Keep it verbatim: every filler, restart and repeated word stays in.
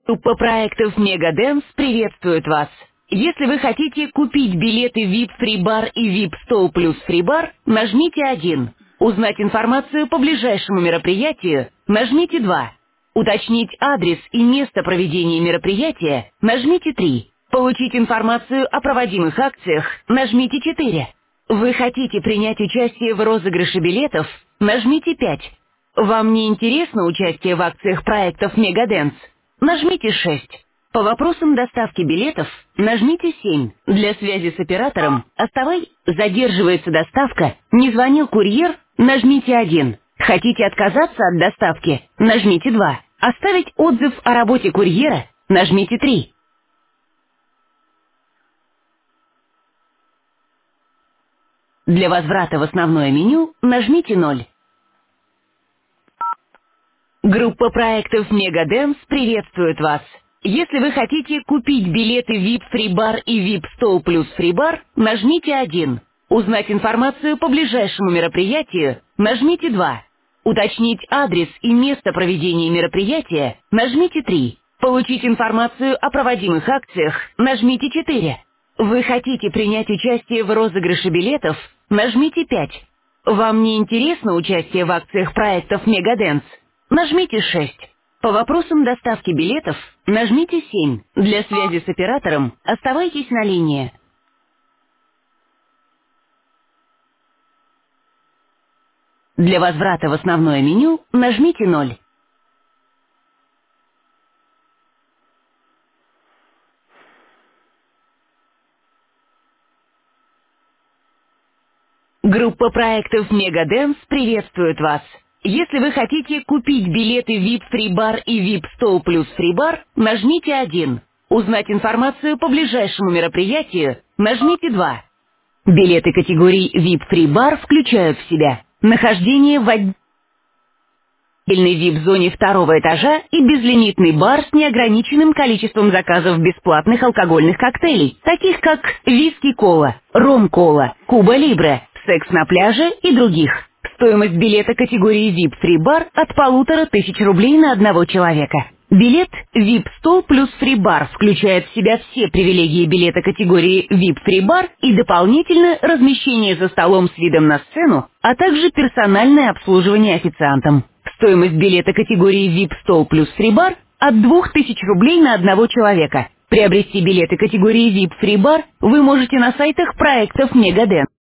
Группа проектов Мегаденс приветствует вас. Если вы хотите купить билеты ви ай пи Free Bar и ви ай пи Stol плюс Free Bar, нажмите один. Узнать информацию по ближайшему мероприятию, нажмите два. Уточнить адрес и место проведения мероприятия, нажмите три. Получить информацию о проводимых акциях, нажмите четыре. Вы хотите принять участие в розыгрыше билетов, нажмите пять. Вам не интересно участие в акциях проектов Мегаденс? Нажмите шесть. По вопросам доставки билетов нажмите семь. Для связи с оператором оставай. Задерживается доставка. Не звонил курьер? Нажмите один. Хотите отказаться от доставки? Нажмите два. Оставить отзыв о работе курьера? Нажмите три. Для возврата в основное меню нажмите ноль. Группа проектов Мегаденс приветствует вас. Если вы хотите купить билеты ви ай пи Free Bar и ви ай пи Stol плюс Free Bar, нажмите один. Узнать информацию по ближайшему мероприятию, нажмите два. Уточнить адрес и место проведения мероприятия, нажмите три. Получить информацию о проводимых акциях, нажмите четыре. Вы хотите принять участие в розыгрыше билетов, нажмите пять. Вам не интересно участие в акциях проектов Мегаденс? Нажмите шесть. По вопросам доставки билетов нажмите семь. Для связи с оператором оставайтесь на линии. Для возврата в основное меню нажмите ноль. Группа проектов Мегаденс приветствует вас. Если вы хотите купить билеты ви ай пи Free Bar и ви ай пи Stol плюс Free Bar, нажмите один. Узнать информацию по ближайшему мероприятию, нажмите два. Билеты категории ви ай пи Free Bar включают в себя нахождение в отдельной ви ай пи-зоне второго этажа и безлимитный бар с неограниченным количеством заказов бесплатных алкогольных коктейлей, таких как виски-кола, ром-кола, куба-либре, секс на пляже и других. Стоимость билета категории ви ай пи Free Bar от полутора тысяч рублей на одного человека. Билет ви ай пи Stol плюс Free Bar включает в себя все привилегии билета категории ви ай пи Free Bar и дополнительно размещение за столом с видом на сцену, а также персональное обслуживание официантом. Стоимость билета категории ви ай пи Stol плюс Free Bar от двух тысяч рублей на одного человека. Приобрести билеты категории ви ай пи Free Bar вы можете на сайтах проектов Мегаденс.